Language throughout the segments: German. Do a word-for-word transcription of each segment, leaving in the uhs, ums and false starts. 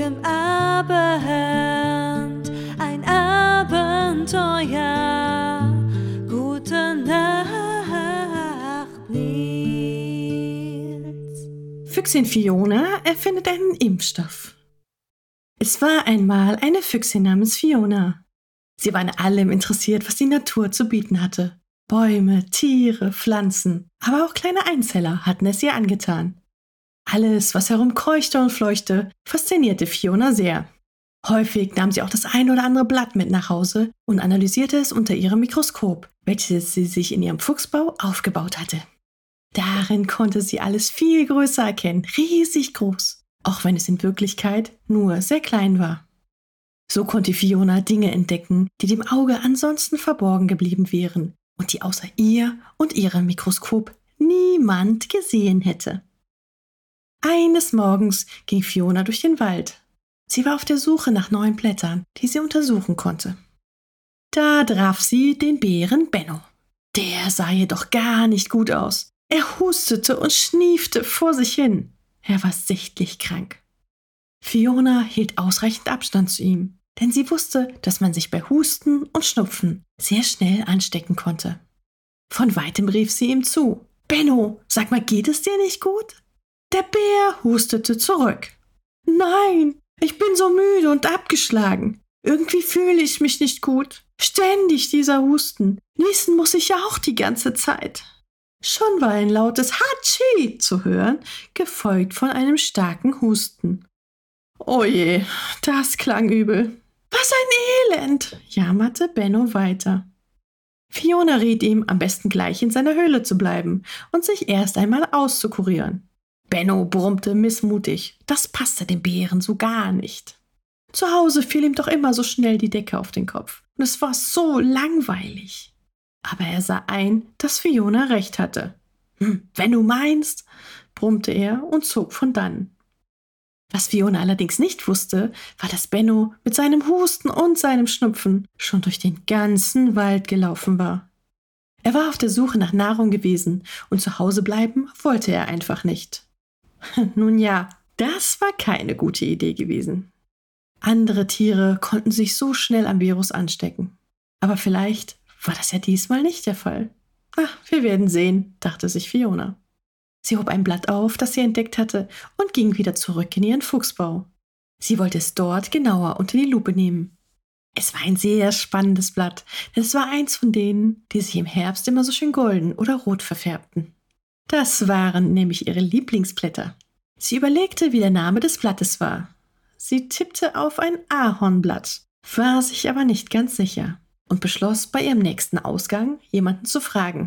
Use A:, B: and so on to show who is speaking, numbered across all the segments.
A: dem Abend ein Abenteuer. Gute Nacht, Nils.
B: Füchsin Fiona erfindet einen Impfstoff. Es war einmal eine Füchsin namens Fiona. Sie war an allem interessiert, was die Natur zu bieten hatte. Bäume, Tiere, Pflanzen, aber auch kleine Einzeller hatten es ihr angetan. Alles, was herumkreuchte und fleuchte, faszinierte Fiona sehr. Häufig nahm sie auch das ein oder andere Blatt mit nach Hause und analysierte es unter ihrem Mikroskop, welches sie sich in ihrem Fuchsbau aufgebaut hatte. Darin konnte sie alles viel größer erkennen, riesig groß, auch wenn es in Wirklichkeit nur sehr klein war. So konnte Fiona Dinge entdecken, die dem Auge ansonsten verborgen geblieben wären und die außer ihr und ihrem Mikroskop niemand gesehen hätte. Eines Morgens ging Fiona durch den Wald. Sie war auf der Suche nach neuen Blättern, die sie untersuchen konnte. Da traf sie den Bären Benno. Der sah jedoch gar nicht gut aus. Er hustete und schniefte vor sich hin. Er war sichtlich krank. Fiona hielt ausreichend Abstand zu ihm, denn sie wusste, dass man sich bei Husten und Schnupfen sehr schnell anstecken konnte. Von weitem rief sie ihm zu. »Benno, sag mal, geht es dir nicht gut?« Der Bär hustete zurück. »Nein, ich bin so müde und abgeschlagen. Irgendwie fühle ich mich nicht gut. Ständig dieser Husten. Niesen muss ich ja auch die ganze Zeit.« Schon war ein lautes Hatschi zu hören, gefolgt von einem starken Husten. »Oh je, das klang übel. Was ein Elend«, jammerte Benno weiter. Fiona riet ihm, am besten gleich in seiner Höhle zu bleiben und sich erst einmal auszukurieren. Benno brummte missmutig. Das passte dem Bären so gar nicht. Zu Hause fiel ihm doch immer so schnell die Decke auf den Kopf. Und es war so langweilig. Aber er sah ein, dass Fiona recht hatte. Hm, wenn du meinst, brummte er und zog von dannen. Was Fiona allerdings nicht wusste, war, dass Benno mit seinem Husten und seinem Schnupfen schon durch den ganzen Wald gelaufen war. Er war auf der Suche nach Nahrung gewesen und zu Hause bleiben wollte er einfach nicht. Nun ja, das war keine gute Idee gewesen. Andere Tiere konnten sich so schnell am Virus anstecken. Aber vielleicht war das ja diesmal nicht der Fall. Ach, wir werden sehen, dachte sich Fiona. Sie hob ein Blatt auf, das sie entdeckt hatte, und ging wieder zurück in ihren Fuchsbau. Sie wollte es dort genauer unter die Lupe nehmen. Es war ein sehr spannendes Blatt, denn es war eins von denen, die sich im Herbst immer so schön golden oder rot verfärbten. Das waren nämlich ihre Lieblingsblätter. Sie überlegte, wie der Name des Blattes war. Sie tippte auf ein Ahornblatt, war sich aber nicht ganz sicher und beschloss, bei ihrem nächsten Ausgang jemanden zu fragen.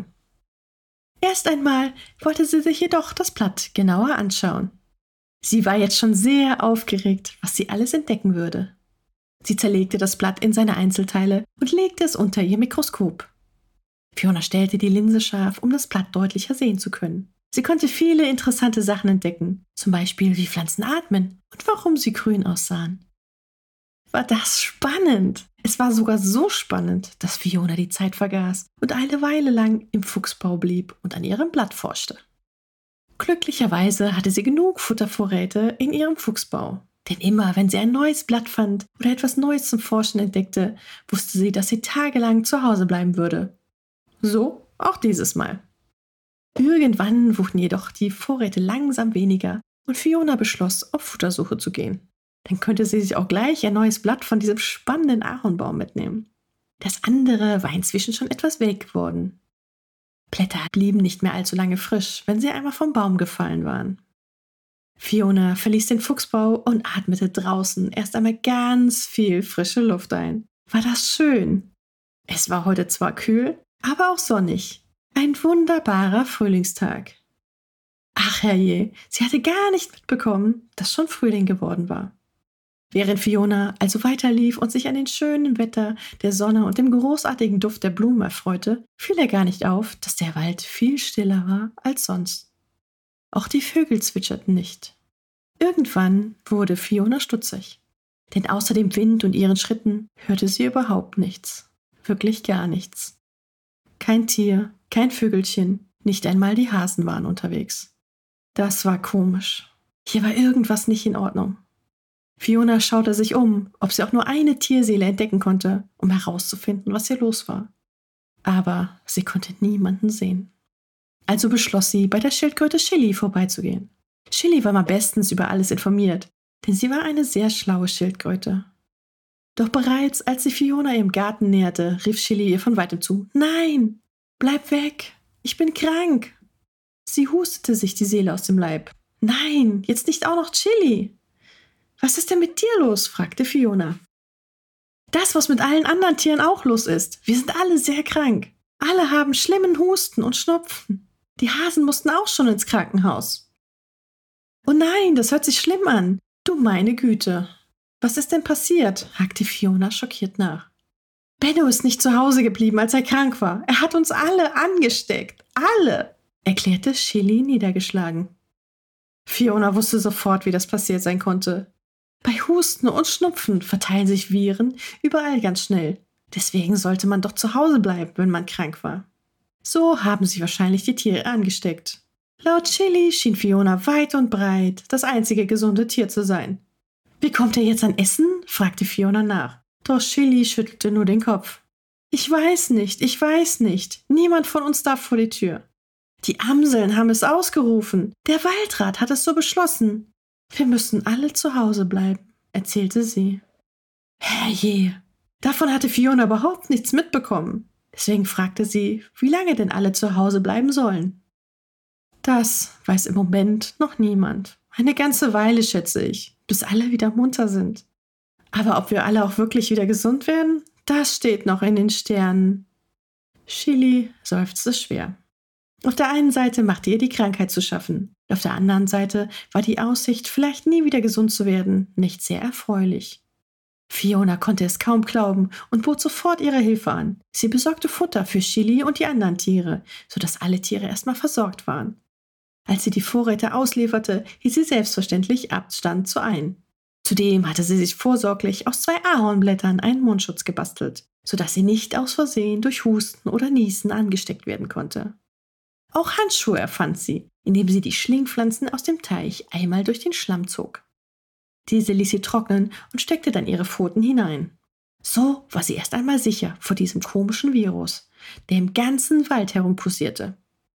B: Erst einmal wollte sie sich jedoch das Blatt genauer anschauen. Sie war jetzt schon sehr aufgeregt, was sie alles entdecken würde. Sie zerlegte das Blatt in seine Einzelteile und legte es unter ihr Mikroskop. Fiona stellte die Linse scharf, um das Blatt deutlicher sehen zu können. Sie konnte viele interessante Sachen entdecken, zum Beispiel wie Pflanzen atmen und warum sie grün aussahen. War das spannend! Es war sogar so spannend, dass Fiona die Zeit vergaß und eine Weile lang im Fuchsbau blieb und an ihrem Blatt forschte. Glücklicherweise hatte sie genug Futtervorräte in ihrem Fuchsbau. Denn immer, wenn sie ein neues Blatt fand oder etwas Neues zum Forschen entdeckte, wusste sie, dass sie tagelang zu Hause bleiben würde. So auch dieses Mal. Irgendwann wurden jedoch die Vorräte langsam weniger und Fiona beschloss, auf Futtersuche zu gehen. Dann könnte sie sich auch gleich ein neues Blatt von diesem spannenden Ahornbaum mitnehmen. Das andere war inzwischen schon etwas welk geworden. Blätter blieben nicht mehr allzu lange frisch, wenn sie einmal vom Baum gefallen waren. Fiona verließ den Fuchsbau und atmete draußen erst einmal ganz viel frische Luft ein. War das schön? Es war heute zwar kühl, aber auch sonnig. Ein wunderbarer Frühlingstag. Ach herrje, sie hatte gar nicht mitbekommen, dass schon Frühling geworden war. Während Fiona also weiterlief und sich an dem schönen Wetter, der Sonne und dem großartigen Duft der Blumen erfreute, fiel ihr gar nicht auf, dass der Wald viel stiller war als sonst. Auch die Vögel zwitscherten nicht. Irgendwann wurde Fiona stutzig, denn außer dem Wind und ihren Schritten hörte sie überhaupt nichts, wirklich gar nichts. Kein Tier, kein Vögelchen, nicht einmal die Hasen waren unterwegs. Das war komisch. Hier war irgendwas nicht in Ordnung. Fiona schaute sich um, ob sie auch nur eine Tierseele entdecken konnte, um herauszufinden, was hier los war. Aber sie konnte niemanden sehen. Also beschloss sie, bei der Schildkröte Chili vorbeizugehen. Chili war mal bestens über alles informiert, denn sie war eine sehr schlaue Schildkröte. Doch bereits, als sich Fiona ihrem Garten näherte, rief Chili ihr von weitem zu: »Nein, bleib weg, ich bin krank!« Sie hustete sich die Seele aus dem Leib. »Nein, jetzt nicht auch noch Chili!« »Was ist denn mit dir los?« fragte Fiona. »Das, was mit allen anderen Tieren auch los ist. Wir sind alle sehr krank. Alle haben schlimmen Husten und Schnupfen. Die Hasen mussten auch schon ins Krankenhaus.« »Oh nein, das hört sich schlimm an. Du meine Güte. Was ist denn passiert?« hakte Fiona schockiert nach. »Benno ist nicht zu Hause geblieben, als er krank war. Er hat uns alle angesteckt. Alle!« erklärte Chili niedergeschlagen. Fiona wusste sofort, wie das passiert sein konnte. Bei Husten und Schnupfen verteilen sich Viren überall ganz schnell. Deswegen sollte man doch zu Hause bleiben, wenn man krank war. So haben sich wahrscheinlich die Tiere angesteckt. Laut Chili schien Fiona weit und breit das einzige gesunde Tier zu sein. »Wie kommt er jetzt an Essen?« fragte Fiona nach. Doch Chili schüttelte nur den Kopf. »Ich weiß nicht, ich weiß nicht. Niemand von uns darf vor die Tür. Die Amseln haben es ausgerufen. Der Waldrat hat es so beschlossen. Wir müssen alle zu Hause bleiben«, erzählte sie. Herrje, davon hatte Fiona überhaupt nichts mitbekommen. Deswegen fragte sie, wie lange denn alle zu Hause bleiben sollen. Das weiß im Moment noch niemand. Eine ganze Weile, schätze ich, bis alle wieder munter sind. Aber ob wir alle auch wirklich wieder gesund werden, das steht noch in den Sternen. Chili seufzte schwer. Auf der einen Seite machte ihr die Krankheit zu schaffen. Auf der anderen Seite war die Aussicht, vielleicht nie wieder gesund zu werden, nicht sehr erfreulich. Fiona konnte es kaum glauben und bot sofort ihre Hilfe an. Sie besorgte Futter für Chili und die anderen Tiere, sodass alle Tiere erstmal versorgt waren. Als sie die Vorräte auslieferte, hielt sie selbstverständlich Abstand zu ein. Zudem hatte sie sich vorsorglich aus zwei Ahornblättern einen Mundschutz gebastelt, sodass sie nicht aus Versehen durch Husten oder Niesen angesteckt werden konnte. Auch Handschuhe erfand sie, indem sie die Schlingpflanzen aus dem Teich einmal durch den Schlamm zog. Diese ließ sie trocknen und steckte dann ihre Pfoten hinein. So war sie erst einmal sicher vor diesem komischen Virus, der im ganzen Wald herumpussierte.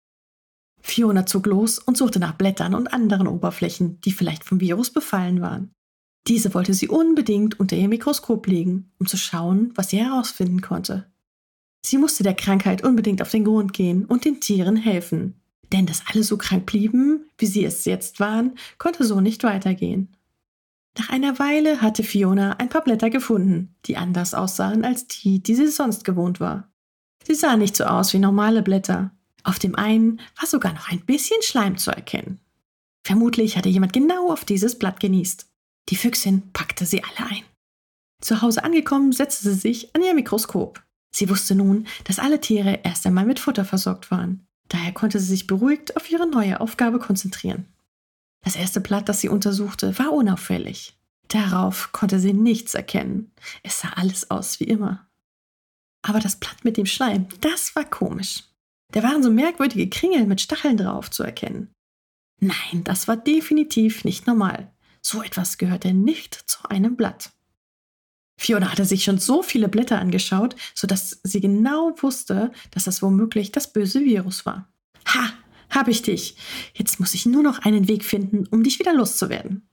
B: Fiona zog los und suchte nach Blättern und anderen Oberflächen, die vielleicht vom Virus befallen waren. Diese wollte sie unbedingt unter ihr Mikroskop legen, um zu schauen, was sie herausfinden konnte. Sie musste der Krankheit unbedingt auf den Grund gehen und den Tieren helfen. Denn dass alle so krank blieben, wie sie es jetzt waren, konnte so nicht weitergehen. Nach einer Weile hatte Fiona ein paar Blätter gefunden, die anders aussahen als die, die sie sonst gewohnt war. Sie sahen nicht so aus wie normale Blätter. Auf dem einen war sogar noch ein bisschen Schleim zu erkennen. Vermutlich hatte jemand genau auf dieses Blatt genießt. Die Füchsin packte sie alle ein. Zu Hause angekommen, setzte sie sich an ihr Mikroskop. Sie wusste nun, dass alle Tiere erst einmal mit Futter versorgt waren. Daher konnte sie sich beruhigt auf ihre neue Aufgabe konzentrieren. Das erste Blatt, das sie untersuchte, war unauffällig. Darauf konnte sie nichts erkennen. Es sah alles aus wie immer. Aber das Blatt mit dem Schleim, das war komisch. Da waren so merkwürdige Kringel mit Stacheln drauf zu erkennen. Nein, das war definitiv nicht normal. So etwas gehörte nicht zu einem Blatt. Fiona hatte sich schon so viele Blätter angeschaut, sodass sie genau wusste, dass das womöglich das böse Virus war. Ha, hab ich dich. Jetzt muss ich nur noch einen Weg finden, um dich wieder loszuwerden.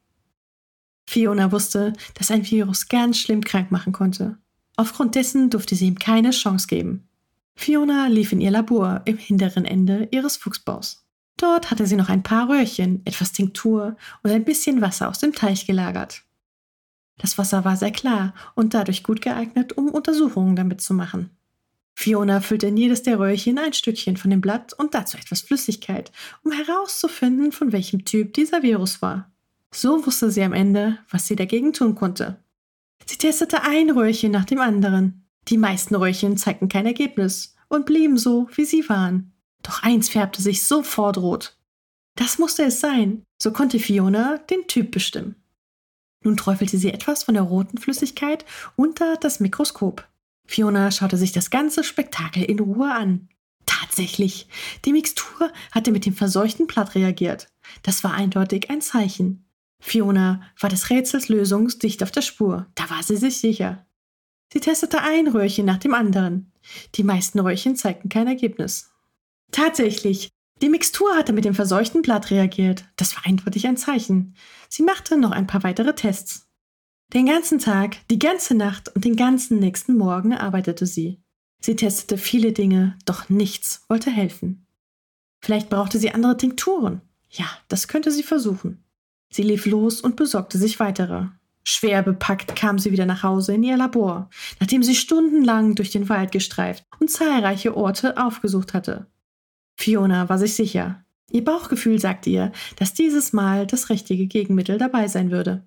B: Fiona wusste, dass ein Virus ganz schlimm krank machen konnte. Aufgrund dessen durfte sie ihm keine Chance geben. Fiona lief in ihr Labor im hinteren Ende ihres Fuchsbaus. Dort hatte sie noch ein paar Röhrchen, etwas Tinktur und ein bisschen Wasser aus dem Teich gelagert. Das Wasser war sehr klar und dadurch gut geeignet, um Untersuchungen damit zu machen. Fiona füllte in jedes der Röhrchen ein Stückchen von dem Blatt und dazu etwas Flüssigkeit, um herauszufinden, von welchem Typ dieser Virus war. So wusste sie am Ende, was sie dagegen tun konnte. Sie testete ein Röhrchen nach dem anderen. Die meisten Röhrchen zeigten kein Ergebnis und blieben so, wie sie waren. Doch eins färbte sich sofort rot. Das musste es sein, so konnte Fiona den Typ bestimmen. Nun träufelte sie etwas von der roten Flüssigkeit unter das Mikroskop. Fiona schaute sich das ganze Spektakel in Ruhe an. Tatsächlich, die Mixtur hatte mit dem verseuchten Blatt reagiert. Das war eindeutig ein Zeichen. Fiona war des Rätsels Lösung dicht auf der Spur, da war sie sich sicher. Sie testete ein Röhrchen nach dem anderen. Die meisten Röhrchen zeigten kein Ergebnis. Tatsächlich, die Mixtur hatte mit dem verseuchten Blatt reagiert. Das war eindeutig ein Zeichen. Sie machte noch ein paar weitere Tests. Den ganzen Tag, die ganze Nacht und den ganzen nächsten Morgen arbeitete sie. Sie testete viele Dinge, doch nichts wollte helfen. Vielleicht brauchte sie andere Tinkturen. Ja, das könnte sie versuchen. Sie lief los und besorgte sich weitere. Schwer bepackt kam sie wieder nach Hause in ihr Labor, nachdem sie stundenlang durch den Wald gestreift und zahlreiche Orte aufgesucht hatte. Fiona war sich sicher. Ihr Bauchgefühl sagte ihr, dass dieses Mal das richtige Gegenmittel dabei sein würde.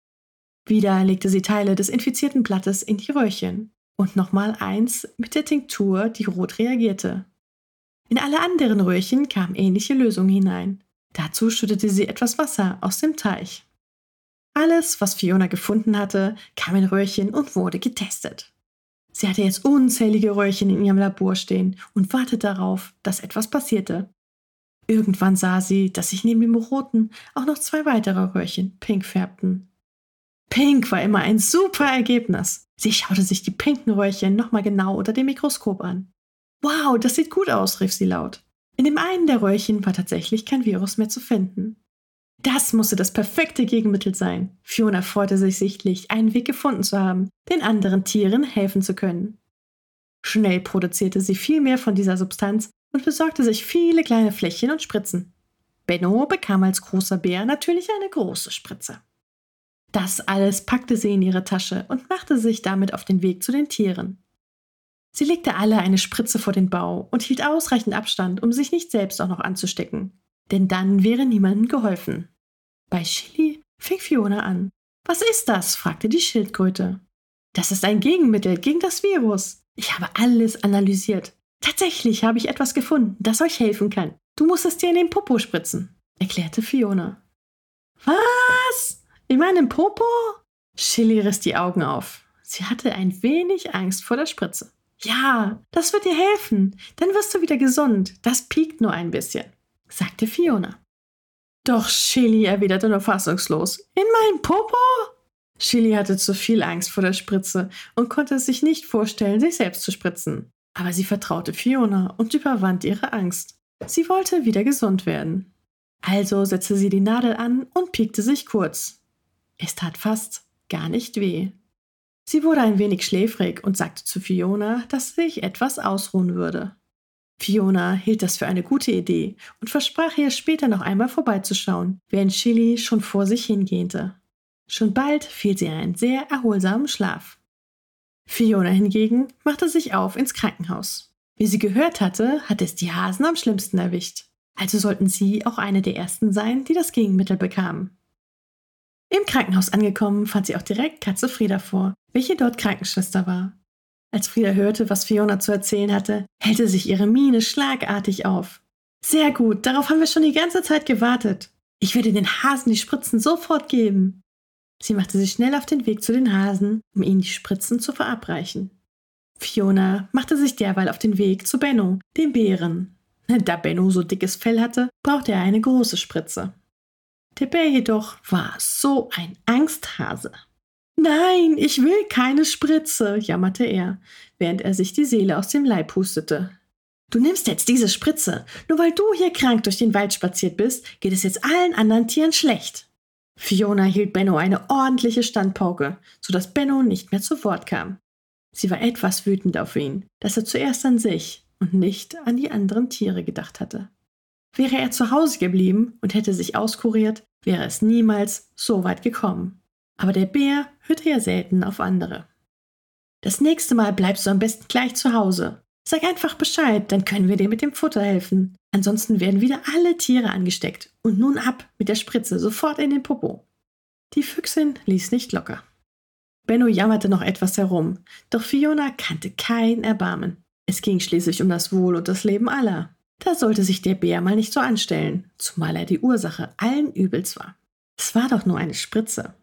B: Wieder legte sie Teile des infizierten Blattes in die Röhrchen und nochmal eins mit der Tinktur, die rot reagierte. In alle anderen Röhrchen kam ähnliche Lösung hinein. Dazu schüttete sie etwas Wasser aus dem Teich. Alles, was Fiona gefunden hatte, kam in Röhrchen und wurde getestet. Sie hatte jetzt unzählige Röhrchen in ihrem Labor stehen und wartete darauf, dass etwas passierte. Irgendwann sah sie, dass sich neben dem roten auch noch zwei weitere Röhrchen pink färbten. Pink war immer ein super Ergebnis. Sie schaute sich die pinken Röhrchen nochmal genau unter dem Mikroskop an. »Wow, das sieht gut aus«, rief sie laut. In dem einen der Röhrchen war tatsächlich kein Virus mehr zu finden. Das musste das perfekte Gegenmittel sein. Fiona freute sich sichtlich, einen Weg gefunden zu haben, den anderen Tieren helfen zu können. Schnell produzierte sie viel mehr von dieser Substanz und besorgte sich viele kleine Fläschchen und Spritzen. Benno bekam als großer Bär natürlich eine große Spritze. Das alles packte sie in ihre Tasche und machte sich damit auf den Weg zu den Tieren. Sie legte alle eine Spritze vor den Bauch und hielt ausreichend Abstand, um sich nicht selbst auch noch anzustecken. Denn dann wäre niemandem geholfen. Bei Chili fing Fiona an. »Was ist das?« fragte die Schildkröte. »Das ist ein Gegenmittel gegen das Virus. Ich habe alles analysiert. Tatsächlich habe ich etwas gefunden, das euch helfen kann. Du musst es dir in den Popo spritzen«, erklärte Fiona. »Was? In meinem Popo?« Chili riss die Augen auf. Sie hatte ein wenig Angst vor der Spritze. »Ja, das wird dir helfen. Dann wirst du wieder gesund. Das piekt nur ein bisschen«, sagte Fiona. Doch Chili erwiderte nur fassungslos. »In meinem Popo?« Chili hatte zu viel Angst vor der Spritze und konnte es sich nicht vorstellen, sich selbst zu spritzen. Aber sie vertraute Fiona und überwand ihre Angst. Sie wollte wieder gesund werden. Also setzte sie die Nadel an und piekte sich kurz. Es tat fast gar nicht weh. Sie wurde ein wenig schläfrig und sagte zu Fiona, dass sie sich etwas ausruhen würde. Fiona hielt das für eine gute Idee und versprach ihr später noch einmal vorbeizuschauen, während Chili schon vor sich hingähnte. Schon bald fiel sie in einen sehr erholsamen Schlaf. Fiona hingegen machte sich auf ins Krankenhaus. Wie sie gehört hatte, hatte es die Hasen am schlimmsten erwischt. Also sollten sie auch eine der ersten sein, die das Gegenmittel bekamen. Im Krankenhaus angekommen, fand sie auch direkt Katze Frieda vor, welche dort Krankenschwester war. Als Frieda hörte, was Fiona zu erzählen hatte, hellte sich ihre Miene schlagartig auf. »Sehr gut, darauf haben wir schon die ganze Zeit gewartet. Ich werde den Hasen die Spritzen sofort geben.« Sie machte sich schnell auf den Weg zu den Hasen, um ihnen die Spritzen zu verabreichen. Fiona machte sich derweil auf den Weg zu Benno, dem Bären. Da Benno so dickes Fell hatte, brauchte er eine große Spritze. Der Bär jedoch war so ein Angsthase. »Nein, ich will keine Spritze«, jammerte er, während er sich die Seele aus dem Leib hustete. »Du nimmst jetzt diese Spritze. Nur weil du hier krank durch den Wald spaziert bist, geht es jetzt allen anderen Tieren schlecht.« Fiona hielt Benno eine ordentliche Standpauke, sodass Benno nicht mehr zu Wort kam. Sie war etwas wütend auf ihn, dass er zuerst an sich und nicht an die anderen Tiere gedacht hatte. Wäre er zu Hause geblieben und hätte sich auskuriert, wäre es niemals so weit gekommen. Aber der Bär hörte ja selten auf andere. »Das nächste Mal bleibst du am besten gleich zu Hause. Sag einfach Bescheid, dann können wir dir mit dem Futter helfen. Ansonsten werden wieder alle Tiere angesteckt. Und nun ab mit der Spritze, sofort in den Popo.« Die Füchsin ließ nicht locker. Benno jammerte noch etwas herum, doch Fiona kannte kein Erbarmen. Es ging schließlich um das Wohl und das Leben aller. Da sollte sich der Bär mal nicht so anstellen, zumal er die Ursache allen Übels war. Es war doch nur eine Spritze.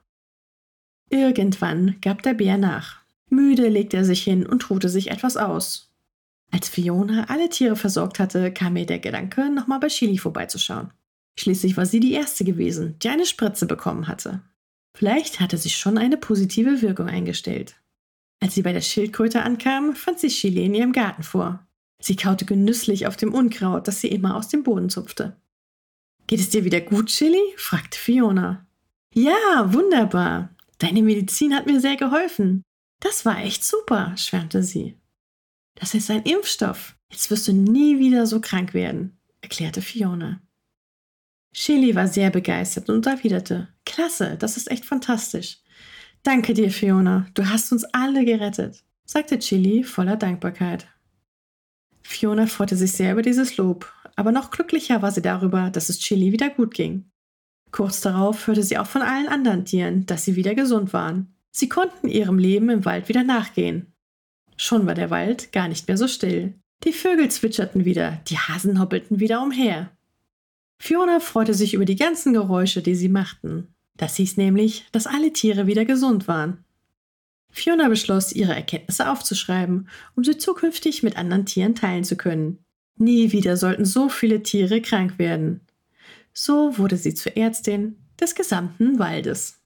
B: Irgendwann gab der Bär nach. Müde legte er sich hin und ruhte sich etwas aus. Als Fiona alle Tiere versorgt hatte, kam ihr der Gedanke, nochmal bei Chili vorbeizuschauen. Schließlich war sie die Erste gewesen, die eine Spritze bekommen hatte. Vielleicht hatte sich schon eine positive Wirkung eingestellt. Als sie bei der Schildkröte ankam, fand sie Chili in ihrem Garten vor. Sie kaute genüsslich auf dem Unkraut, das sie immer aus dem Boden zupfte. »Geht es dir wieder gut, Chili?« fragte Fiona. »Ja, wunderbar. Deine Medizin hat mir sehr geholfen. Das war echt super«, schwärmte sie. »Das ist ein Impfstoff. Jetzt wirst du nie wieder so krank werden«, erklärte Fiona. Chili war sehr begeistert und erwiderte, »Klasse, das ist echt fantastisch. Danke dir, Fiona, du hast uns alle gerettet«, sagte Chili voller Dankbarkeit. Fiona freute sich sehr über dieses Lob, aber noch glücklicher war sie darüber, dass es Chili wieder gut ging. Kurz darauf hörte sie auch von allen anderen Tieren, dass sie wieder gesund waren. Sie konnten ihrem Leben im Wald wieder nachgehen. Schon war der Wald gar nicht mehr so still. Die Vögel zwitscherten wieder, die Hasen hoppelten wieder umher. Fiona freute sich über die ganzen Geräusche, die sie machten. Das hieß nämlich, dass alle Tiere wieder gesund waren. Fiona beschloss, ihre Erkenntnisse aufzuschreiben, um sie zukünftig mit anderen Tieren teilen zu können. Nie wieder sollten so viele Tiere krank werden. So wurde sie zur Ärztin des gesamten Waldes.